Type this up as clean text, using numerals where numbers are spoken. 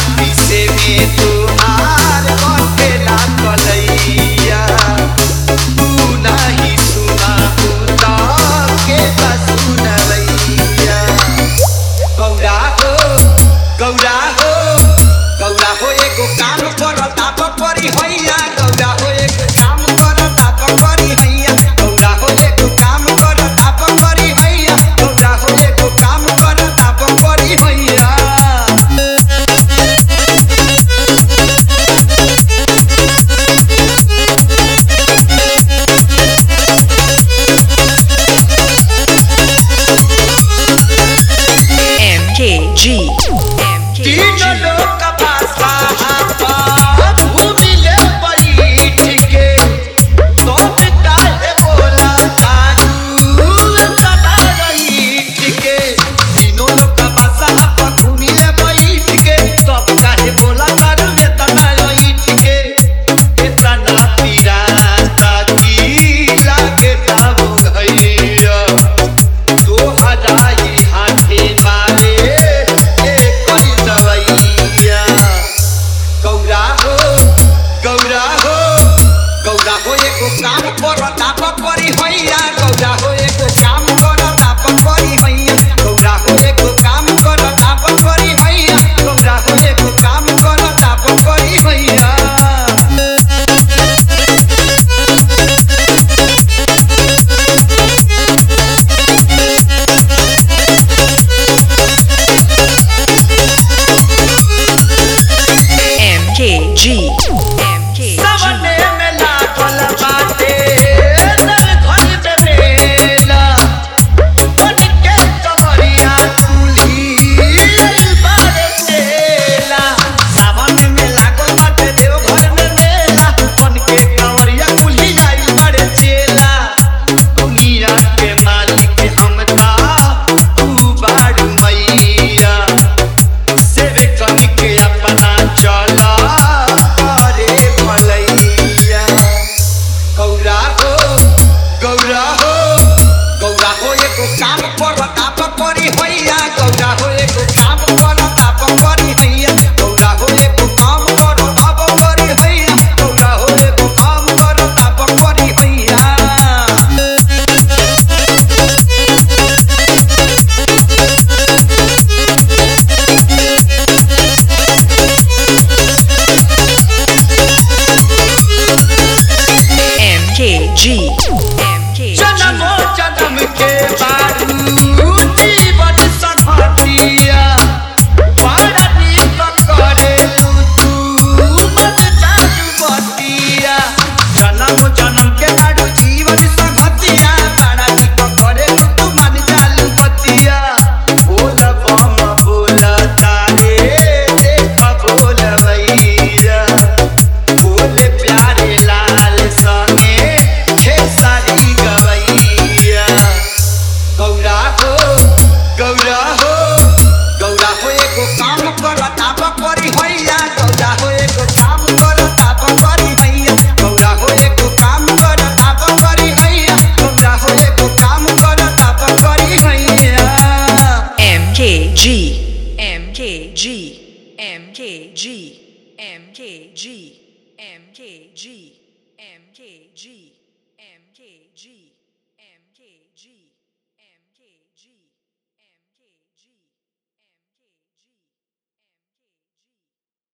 पीछे में तुहार बटेला कलैया तू नहीं सुना उता के सुनवैया गौरा हो गौरा हो गौरा हो एगो काम करता परी हैया गौरा हो एगो काम करता परी हैया गौरा हो एगो काम करता परी हैया गौरा हो एगो काम करता परी हैया MKG. तीनों लोग का पासा हाथ घूमिले बैठ के सोच काहे बोला तारू सदा रहीठ के तीनों लोग का पासा हाथ घूमिले बैठ के सब काहे बोला तारू तना रहीठ के इतना पीरा ताकी लागे ताऊ घैया तो हजाई हाथे मारे गौरा हो गौरा हो गौरा हो एगो काम करता परी हैया गौरा हो एगो काम करता परी हैया गौरा हो एगो काम करता परी हैया गौरा हो एगो काम करता परी हैया MKG. सवने में लागल बाटे नर घर में मेला बन के कमरिया तुली बारे चेला सावन में लागल बाटे देव घर में मेला बन के कमरिया तुली आई बारे चेला दुनिया के मालिक हम ता तू बाड़ मैया सेवे कन के अपना चला करे भलैया गौरा हो गौरा हो गौरा हो एगो काम करता परी हैया गौरा हो एगो काम करता परी हैया गौरा हो एगो काम करता परी हैया गौरा हो एगो काम करता परी हैया MKG. जन्मो जन्म के बारू जीवन संघतिया बड़ा नीक करे तू मत जादू बतिया जन्म जन्म के बारू जीवन संघतिया बड़ा नीक करे तू मन जालू बतिया बोल बम बोल तारे देख बोल भैया बोले प्यारे लाल संगे खेसारी गवैया गौरा हो गौरा हो गौरा हो एगो काम करता परी हैया गौरा हो एगो काम करता परी हैया गौरा हो एगो काम करता परी हैया गौरा हो एगो काम करता परी हैया MKG. MKG. MKG. MKG. MKG. MKG.